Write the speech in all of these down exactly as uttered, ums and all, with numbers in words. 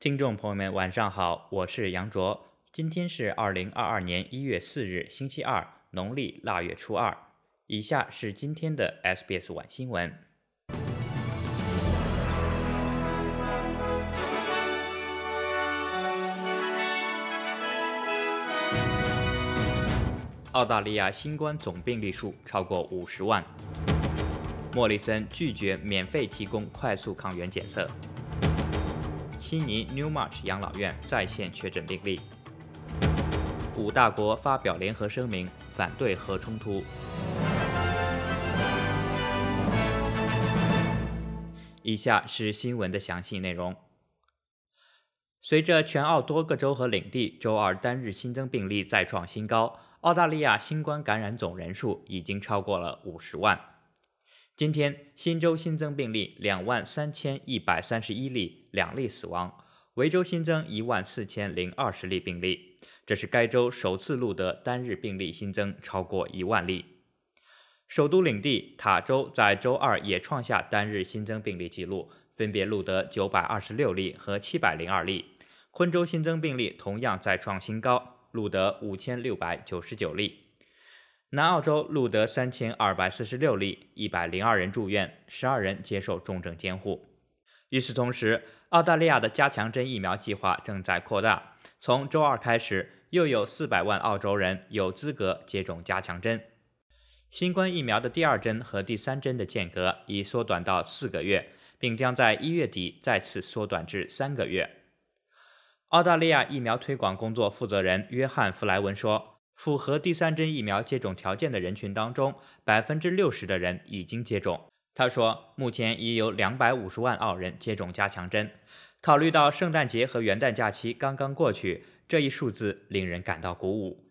听众朋友们，晚上好，我是杨卓。今天是二零二二年一月四日，星期二，农历腊月初二。以下是今天的 S B S 晚新闻。澳大利亚新冠总病例数超过五十万。莫里森拒绝免费提供快速抗原检测。悉尼 Newmarch 养老院再现确诊病例。五大国发表联合声明，反对核冲突。以下是新闻的详细内容。随着全澳多个州和领地周二单日新增病例再创新高，澳大利亚新冠感染总人数已经超过了五十万。今天，新州新增病例两万三千一百三十一例，两例死亡；维州新增一万四千零二十例病例，这是该州首次录得单日病例新增超过一万例。首都领地塔州在周二也创下单日新增病例纪录，分别录得九百二十六例和七百零二例。昆州新增病例同样再创新高，录得五千六百九十九例。南澳洲录得三千二百四十六例，一百零二人住院，十二人接受重症监护。与此同时，澳大利亚的加强针疫苗计划正在扩大，从周二开始，又有四百万澳洲人有资格接种加强针。新冠疫苗的第二针和第三针的间隔已缩短到四个月，并将在一月底再次缩短至三个月。澳大利亚疫苗推广工作负责人约翰·弗莱文说，符合第三针疫苗接种条件的人群当中， 百分之六十 的人已经接种。他说，目前已有两百五十万澳人接种加强针。考虑到圣诞节和元旦假期刚刚过去，这一数字令人感到鼓舞。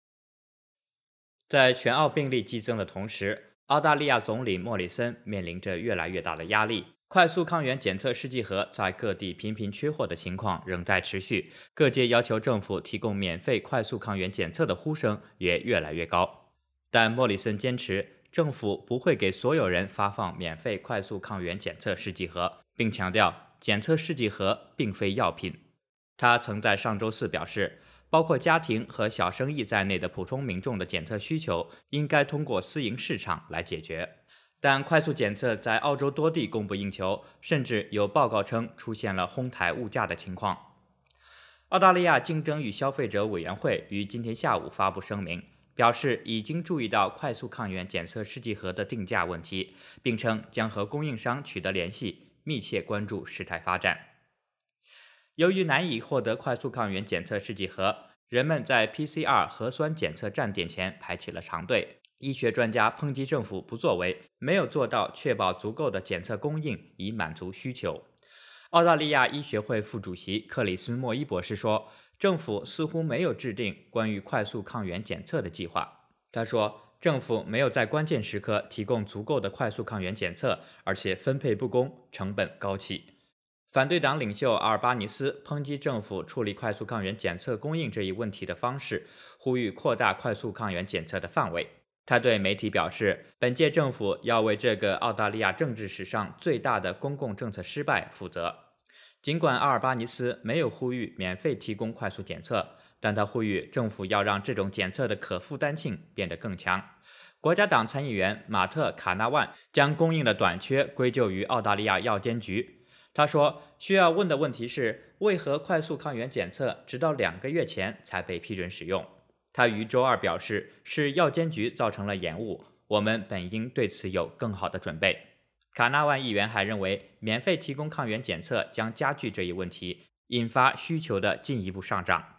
在全澳病例激增的同时，澳大利亚总理莫里森面临着越来越大的压力。快速抗原检测试剂盒在各地频频缺货的情况仍在持续，各界要求政府提供免费快速抗原检测的呼声也越来越高。但莫里森坚持，政府不会给所有人发放免费快速抗原检测试剂盒，并强调检测试剂盒并非药品。他曾在上周四表示，包括家庭和小生意在内的普通民众的检测需求应该通过私营市场来解决。但快速检测在澳洲多地供不应求，甚至有报告称出现了哄抬物价的情况。澳大利亚竞争与消费者委员会于今天下午发布声明，表示已经注意到快速抗原检测试剂盒的定价问题，并称将和供应商取得联系，密切关注事态发展。由于难以获得快速抗原检测试剂盒，人们在 P C R 核酸检测站点前排起了长队。医学专家抨击政府不作为，没有做到确保足够的检测供应以满足需求。澳大利亚医学会副主席克里斯·莫伊博士说，政府似乎没有制定关于快速抗原检测的计划。他说，政府没有在关键时刻提供足够的快速抗原检测，而且分配不公，成本高企。反对党领袖阿尔巴尼斯抨击政府处理快速抗原检测供应这一问题的方式，呼吁扩大快速抗原检测的范围。他对媒体表示，本届政府要为这个澳大利亚政治史上最大的公共政策失败负责。尽管阿尔巴尼斯没有呼吁免费提供快速检测，但他呼吁政府要让这种检测的可负担性变得更强。国家党参议员马特·卡纳万将供应的短缺归咎于澳大利亚药监局。他说，需要问的问题是，为何快速抗原检测直到两个月前才被批准使用？他于周二表示，是药监局造成了延误，我们本应对此有更好的准备。卡纳万议员还认为，免费提供抗原检测将加剧这一问题，引发需求的进一步上涨。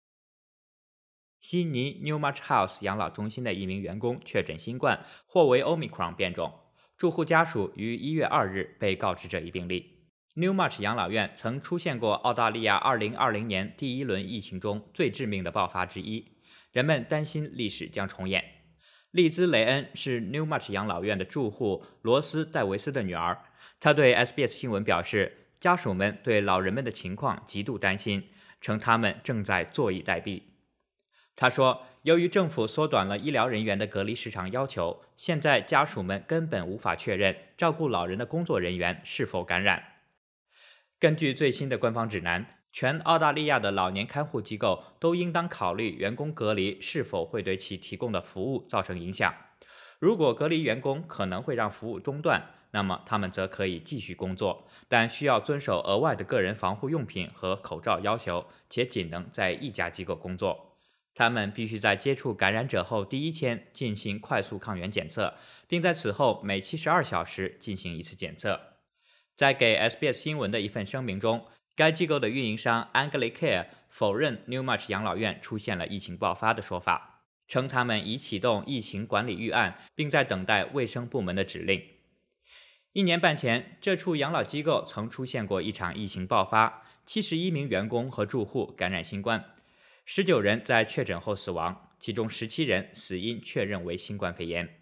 悉尼 Newmarch House 养老中心的一名员工确诊新冠，或为 Omicron 变种，住户家属于一月二日被告知这一病例。Newmarch 养老院曾出现过澳大利亚二零二零年第一轮疫情中最致命的爆发之一，人们担心历史将重演。利兹·雷恩是 Newmarch 养老院的住户罗斯·戴维斯的女儿，她对 S B S 新闻表示，家属们对老人们的情况极度担心，称他们正在坐以待毙。他说，由于政府缩短了医疗人员的隔离时长要求，现在家属们根本无法确认照顾老人的工作人员是否感染。根据最新的官方指南， 全澳大利亚的老年看护机构都应当考虑员工隔离是否会对其提供的服务造成影响。如果隔离员工可能会让服务中断，那么他们则可以继续工作，但需要遵守额外的个人防护用品和口罩要求，且仅能在一家机构工作。他们必须在接触感染者后第一天进行快速抗原检测，并在此后每七十二小时进行一次检测。在给 S B S 新闻的一份声明中，该机构的运营商 Anglicare 否认 Newmarch 养老院出现了疫情爆发的说法，称他们已启动疫情管理预案，并在等待卫生部门的指令。一年半前，这处养老机构曾出现过一场疫情爆发，七十一名员工和住户感染新冠，十九人在确诊后死亡，其中十七人死因确认为新冠肺炎。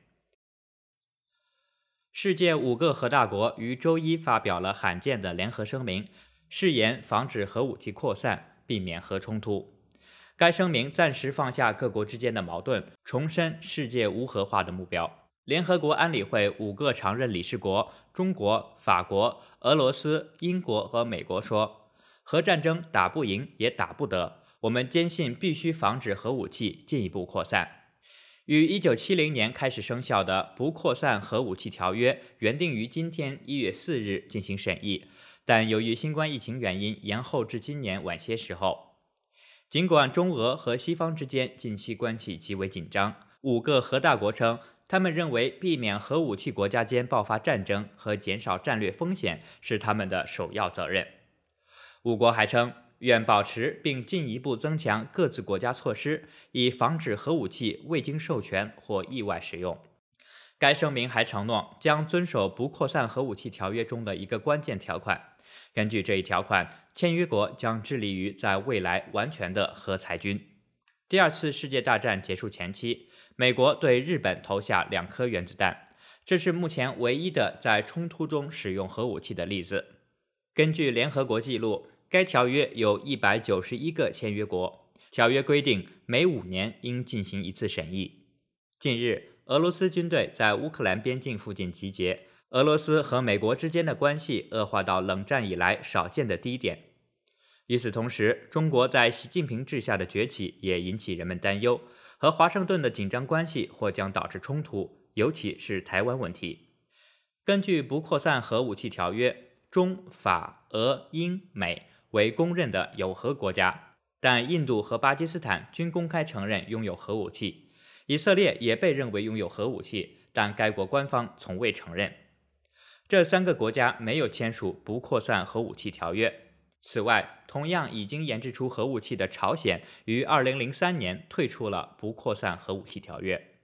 世界五个核大国于周一发表了罕见的联合声明，誓言防止核武器扩散，避免核冲突。该声明暂时放下各国之间的矛盾，重申世界无核化的目标。联合国安理会五个常任理事国中国、法国、俄罗斯、英国和美国说，核战争打不赢也打不得，我们坚信必须防止核武器进一步扩散。于一九七零年开始生效的《不扩散核武器条约》原定于今天一月四日进行审议，但由于新冠疫情原因延后至今年晚些时候。尽管中俄和西方之间近期关系极为紧张，五个核大国称他们认为避免核武器国家间爆发战争和减少战略风险是他们的首要责任。五国还称愿保持并进一步增强各自国家措施，以防止核武器未经授权或意外使用。该声明还承诺将遵守不扩散核武器条约中的一个关键条款。根据这一条款，签约国将致力于在未来完全的核裁军。第二次世界大战结束前期，美国对日本投下两颗原子弹，这是目前唯一的在冲突中使用核武器的例子。根据联合国记录，该条约有一百九十一个签约国，条约规定每五年应进行一次审议。近日，俄罗斯军队在乌克兰边境附近集结，俄罗斯和美国之间的关系恶化到冷战以来少见的低点。与此同时，中国在习近平治下的崛起也引起人们担忧，和华盛顿的紧张关系或将导致冲突，尤其是台湾问题。根据不扩散核武器条约，中、法、俄、英、美为公认的有核国家，但印度和巴基斯坦均公开承认拥有核武器，以色列也被认为拥有核武器，但该国官方从未承认。这三个国家没有签署不扩散核武器条约。此外，同样已经研制出核武器的朝鲜于二零零三年退出了不扩散核武器条约。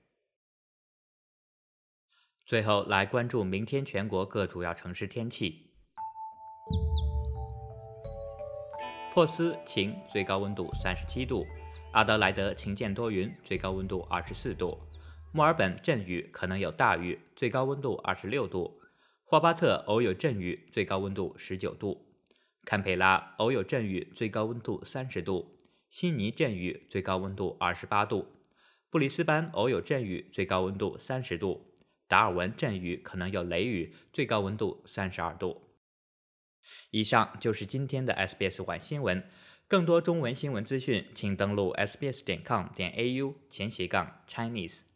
最后来关注明天全国各主要城市天气。珀斯晴，最高温度三十七度；阿德莱德晴间多云，最高温度二十四度；墨尔本阵雨，可能有大雨，最高温度二十六度；霍巴特偶有阵雨，最高温度十九度；堪培拉偶有阵雨，最高温度三十度；悉尼阵雨，最高温度二十八度；布里斯班偶有阵雨，最高温度三十度；达尔文阵雨，可能有雷雨，最高温度三十二度。以上就是今天的 S B S 晚新闻。更多中文新闻资讯，请登录 s b s 点 com 点 a u 前斜杠 Chinese。